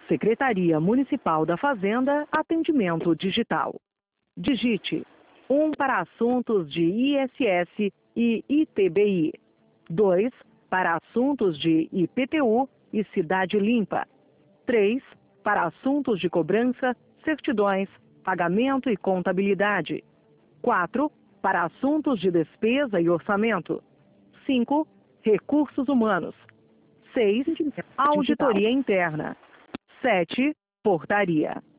Secretaria Municipal da Fazenda, atendimento digital. Digite 1 para assuntos de ISS e ITBI. 2 para assuntos de IPTU e Cidade Limpa. 3 para assuntos de cobrança, certidões, pagamento e contabilidade. 4 para assuntos de despesa e orçamento. 5 recursos humanos. 6 auditoria interna. 7 portaria.